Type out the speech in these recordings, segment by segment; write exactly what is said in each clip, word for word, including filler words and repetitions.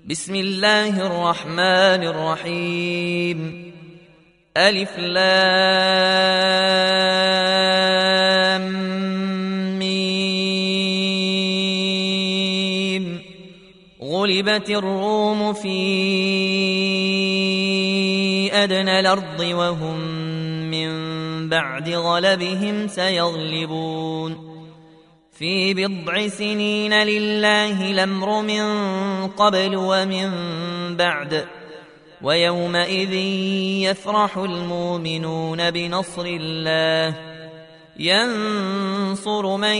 بسم الله الرحمن الرحيم. ألف لام ميم. غلبت الروم في أدنى الأرض وهم من بعد غلبهم سيغلبون في بضع سنين لله الأمر من قبل ومن بعد ويومئذ يفرح المؤمنون بنصر الله ينصر من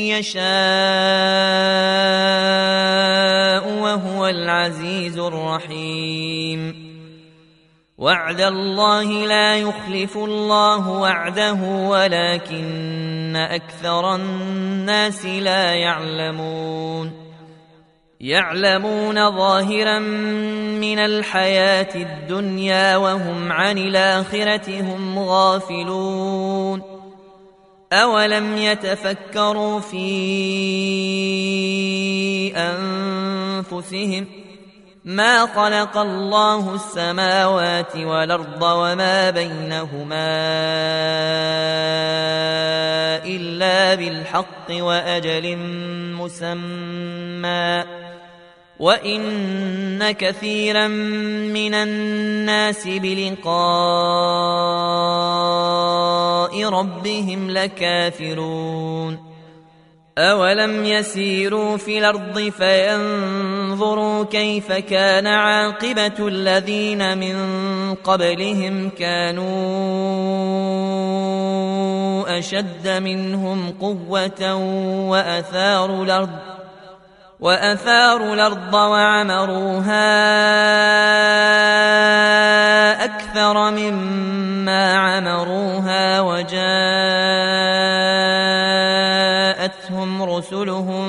يشاء وهو العزيز الرحيم. وعد الله لا يخلف الله وعده ولكن أكثر الناس لا يعلمون. يعلمون ظاهرا من الحياة الدنيا وهم عن الآخرة هم غافلون. أولم يتفكروا في أنفسهم ما خلق الله السماوات والأرض وما بينهما إلا بالحق وأجل مسمى وإن كثيرا من الناس بلقاء ربهم لكافرون. أولم يسيروا في الأرض فينظروا كيف كان عاقبة الذين من قبلهم كانوا أشد منهم قوة وأثاروا الأرض وأثاروا الأرض وعمروها أكثر مما عمروها وجاءتهم رسلهم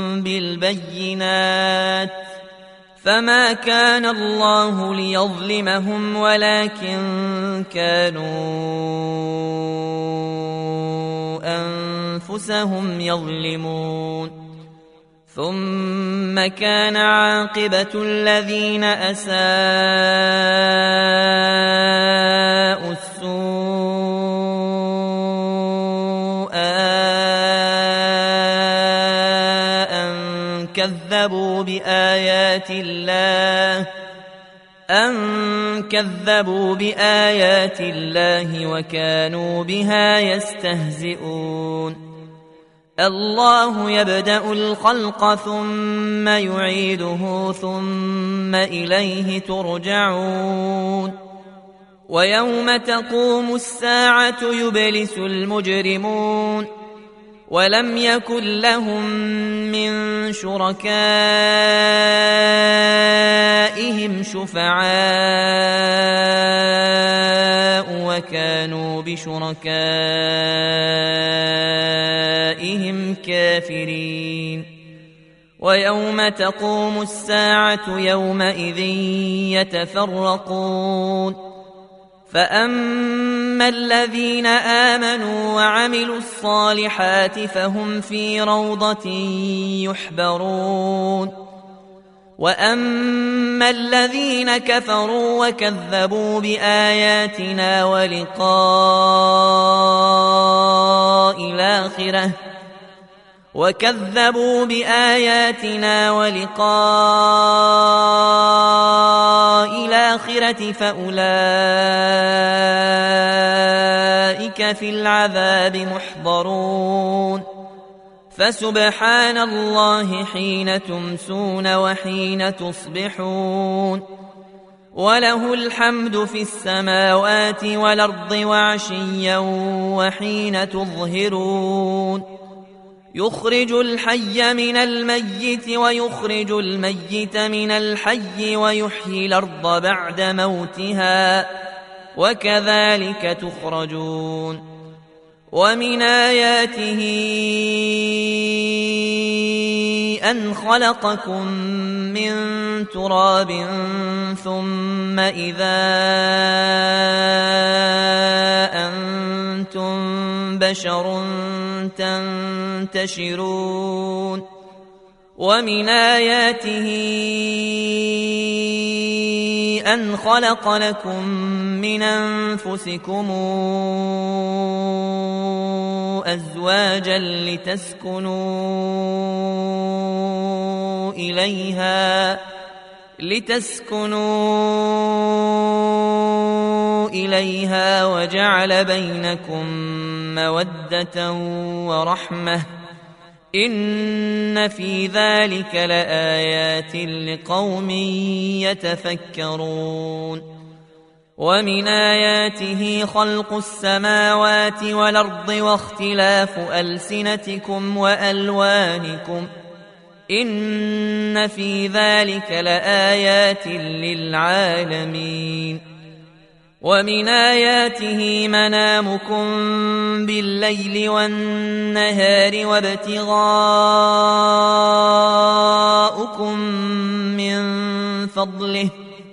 بالبينات فما كان الله ليظلمهم ولكن كانوا أنفسهم يظلمون. ثم كان عاقبة الذين أساءوا السوء أن كذبوا بآيات الله أن كذبوا بآيات الله وكانوا بها يستهزئون. الله يبدأ الخلق ثم يعيده ثم إليه ترجعون. ويوم تقوم الساعة يبلس المجرمون ولم يكن لهم من شركائهم شفعاء وكانوا بشركائهم كافرين. ويوم تقوم الساعة يومئذ يتفرقون فأما الذين آمنوا وعملوا الصالحات فهم في روضة يحبرون. وأما الذين كفروا وكذبوا بآياتنا ولقاء الآخرة وكذبوا بآياتنا ولقاء الآخرة فأولئك في العذاب محضرون. فسبحان الله حين تمسون وحين تصبحون وله الحمد في السماوات والأرض وعشيا وحين تظهرون. يخرج الحي من الميت ويخرج الميت من الحي ويحيي الأرض بعد موتها وكذلك تخرجون. ومن آياته أن خلقكم من تراب ثم إذا أنتم بشر تنتشرون ومن آياته أن خلق لكم من أنفسكم أزواجا لتسكنوا إليها لتسكنوا إليها وجعل بينكم مودة ورحمة إن في ذلك لآيات لقوم يتفكرون ومن آياته خلق السماوات والأرض واختلاف ألسنتكم وألوانكم إن في ذلك لآيات للعالمين ومن آياته منامكم بالليل والنهار وابتغاؤكم من فضله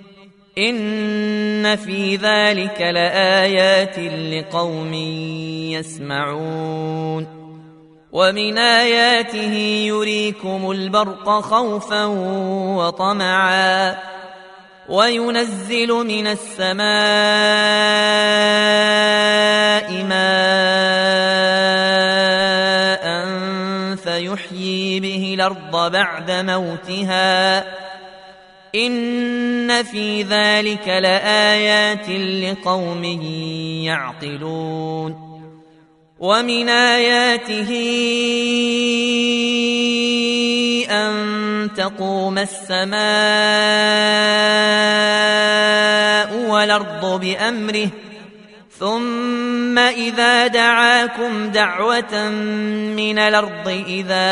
إن في ذلك لآيات لقوم يسمعون ومن آياته يريكم البرق خوفا وطمعا وينزل من السماء ماء فيحيي به الأرض بعد موتها إن في ذلك لآيات لقوم يعقلون ومن آياته أن تقوم السماء والأرض بأمره ثم إذا دعاكم دعوة من الأرض إذا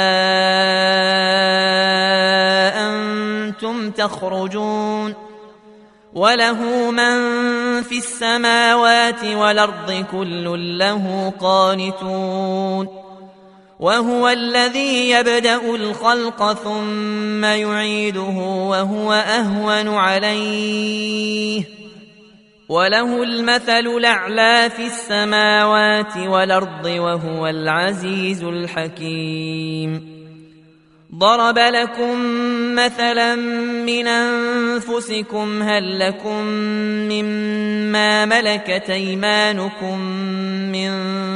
أنتم تخرجون وله من في السماوات والأرض كل له قانتون وهو الذي يبدأ الخلق ثم يعيده وهو أهون عليه وله المثل الأعلى في السماوات والأرض وهو العزيز الحكيم ضرب لكم مثلا من أنفسكم هل لكم مما ملكت أيمانكم من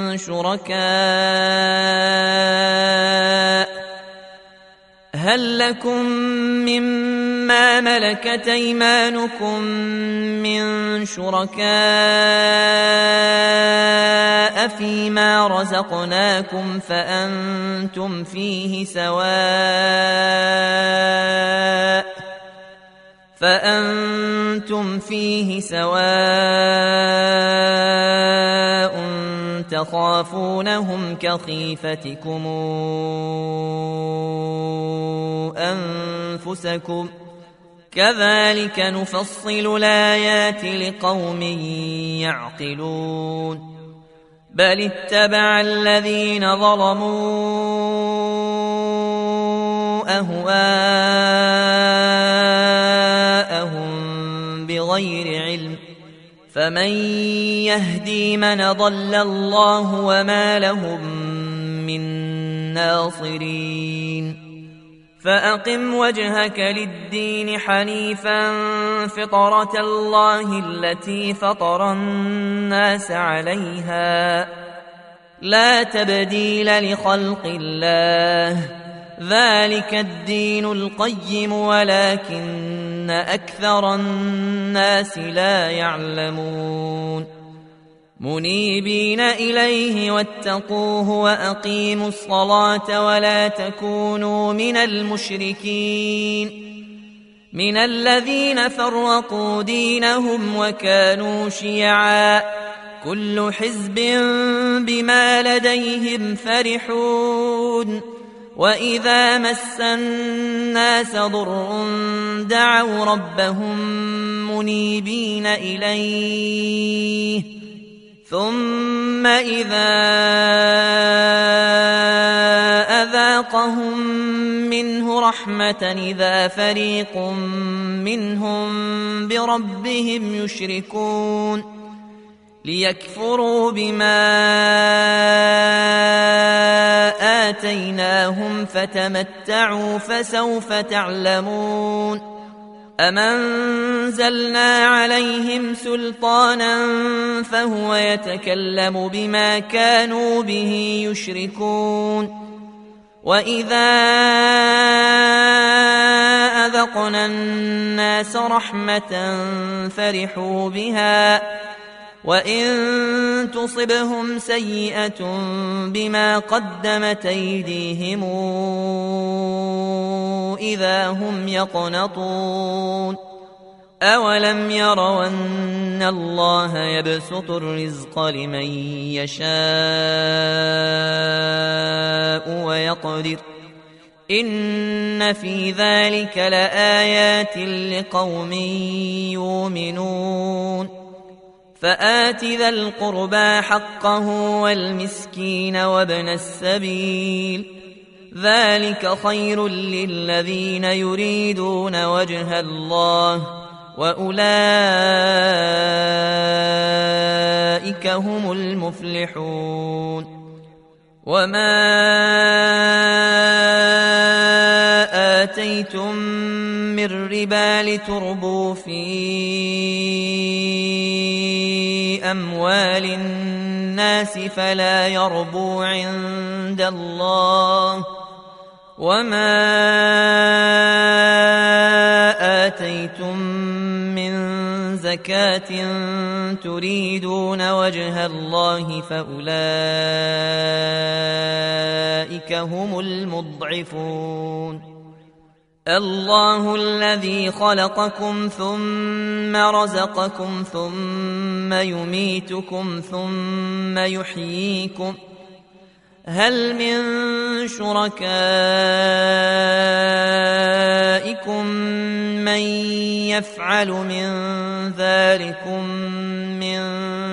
شركاء هل لكم مما ملكت أيمانكم من شركاء فيما رزقناكم فأنتم فيه سواء فأنتم فيه سواء تخافونهم كخيفتكم أنفسكم كذلك نفصل الآيات لقوم يعقلون بل اتبع الذين ظلموا أهواءهم بغير علم فمن يهدي من ضل الله وما لهم من ناصرين فأقم وجهك للدين حنيفا فطرة الله التي فطر الناس عليها لا تبديل لخلق الله ذلك الدين القيم ولكن أكثر الناس لا يعلمون منيبين إليه واتقوه وأقيموا الصلاة ولا تكونوا من المشركين من الذين فرقوا دينهم وكانوا شيعا كل حزب بما لديهم فرحون وإذا مس الناس ضر دعوا ربهم منيبين إليه ثم إذا أذاقهم منه رحمة إذا فريق منهم بربهم يشركون ليكفروا بما آتيناهم فتمتعوا فسوف تعلمون أم أنزلنا عليهم سلطانا فهو يتكلم بما كانوا به يشركون وإذا أذقنا الناس رحمة فرحوا بها وإن تصبهم سيئة بما قدمت أيديهم إذا هم يقنطون أولم يروا أن الله يبسط الرزق لمن يشاء ويقدر إن في ذلك لآيات لقوم يؤمنون فآت ذا القربى حقه والمسكين وابن السبيل ذلك خير للذين يريدون وجه الله وأولئك هم المفلحون وما آتيتم من ربا لتربوا في أموال الناس فلا يربو عند الله وما آتيتم من زكاة تريدون وجه الله فأولئك هم المضعفون الله الذي خلقكم ثم رزقكم ثم يميتكم ثم يحييكم هل من شركائكم من يفعل من ذلكم من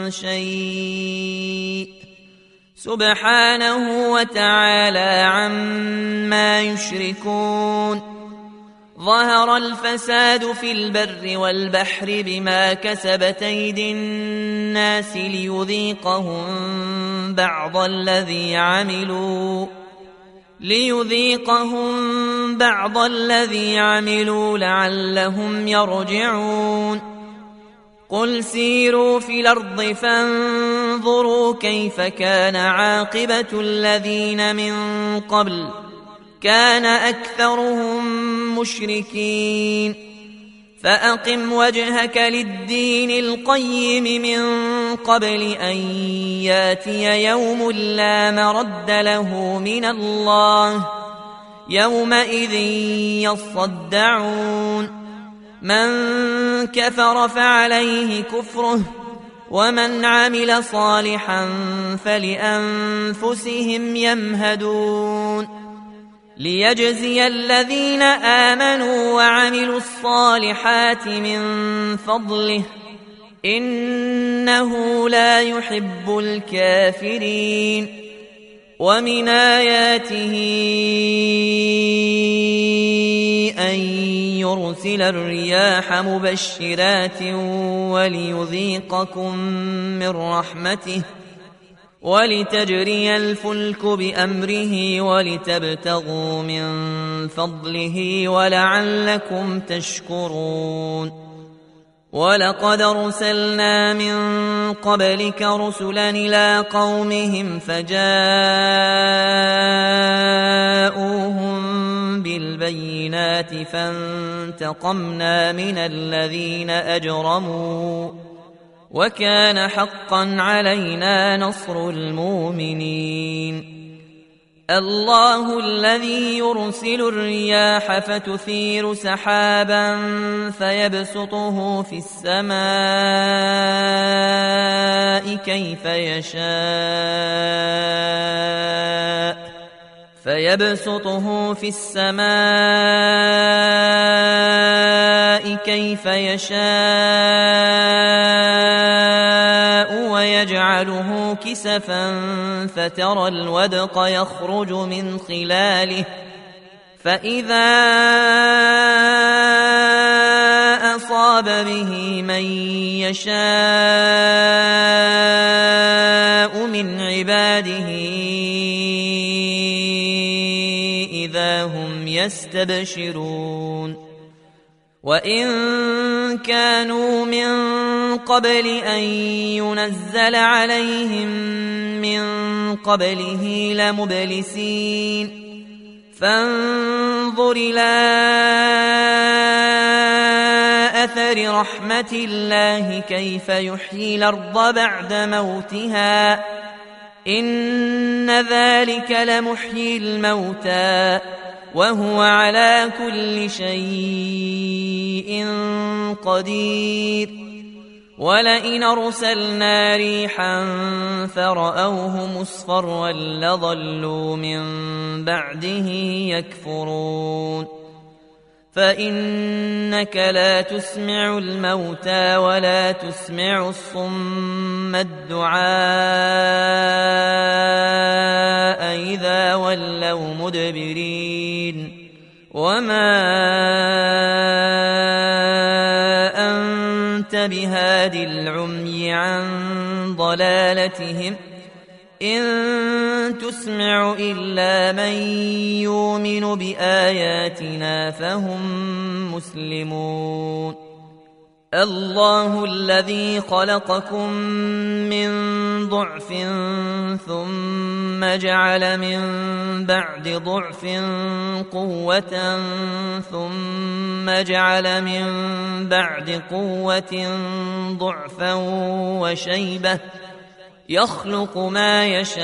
شيء سبحانه وتعالى عما يشركون ظهر الفساد في البر والبحر بما كسبت أيدي الناس ليذيقهم بعض الذي عملوا ليذيقهم بعض الذي عملوا لعلهم يرجعون قل سيروا في الأرض فانظروا كيف كان عاقبة الذين من قبل كان أكثرهم مشركين فأقم وجهك للدين القيم من قبل أن ياتي يوم لا مرد له من الله يومئذ يصدعون من كفر فعليه كفره ومن عمل صالحا فلأنفسهم يمهدون ليجزي الذين آمنوا وعملوا الصالحات من فضله إنه لا يحب الكافرين ومن آياته أن يرسل الرياح مبشرات وليذيقكم من رحمته ولتجري الفلك بأمره ولتبتغوا من فضله ولعلكم تشكرون ولقد أرسلنا من قبلك رسلا إلى قومهم فجاءوهم بالبينات فانتقمنا من الذين أجرموا وكان حقا علينا نصر المؤمنين الله الذي يرسل الرياح فتثير سحابا فيبسطه في السماء كيف يشاء فيبسطه في السماء كيف يشاء ويجعله كسفا فترى الودق يخرج من خلاله فإذا أصاب به من يشاء عباده إذا هم يستبشرون وإن كانوا من قبل أن ينزل عليهم من قبله لمبلسين فانظر إلى أثر رحمة الله كيف يحيي الأرض بعد موتها إن ذلك لمحيي الموتى وهو على كل شيء قدير ولئن أرسلنا ريحا فرأوه مصفرا لظلوا من بعده يكفرون فإنك لا تسمع الموتى ولا تسمع الصم الدعاء إذا ولوا مدبرين وما أنت بهاد العمي عن ضلالتهم إن تسمع إلا من يؤمن بآياتنا فهم مسلمون الله الذي خلقكم من ضعف ثم جعل من بعد ضعف قوة ثم جعل من بعد قوة ضعفا وشيبة يخلق ما يشاء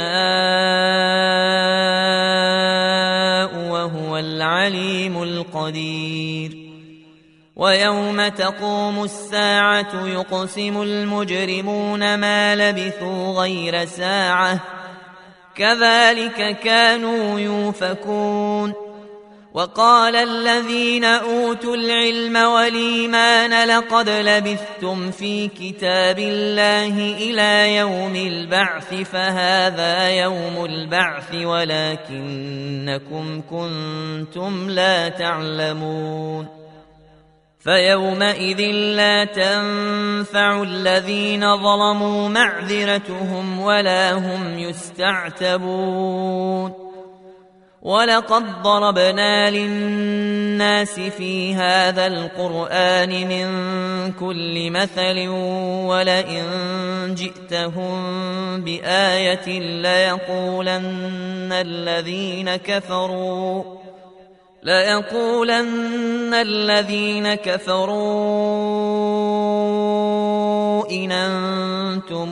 وهو العليم القدير ويوم تقوم الساعة يقسم المجرمون ما لبثوا غير ساعة كذلك كانوا يؤفكون وقال الذين أوتوا العلم والإيمان لقد لبثتم في كتاب الله إلى يوم البعث فهذا يوم البعث ولكنكم كنتم لا تعلمون فيومئذ لا تنفع الذين ظلموا معذرتهم ولا هم يستعتبون ولقد ضربنا للناس في هذا القرآن من كل مثل ولئن جئتهم بآية ليقولن الذين كفروا ليقولن الذين كفروا إن أنتم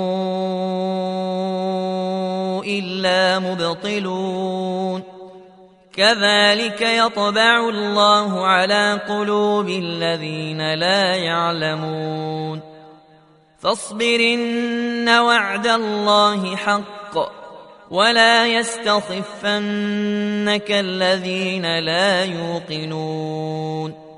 إلا مبطلون كذلك يطبع الله على قلوب الذين لا يعلمون فاصبر إن وعد الله حق ولا يستخفنك الذين لا يوقنون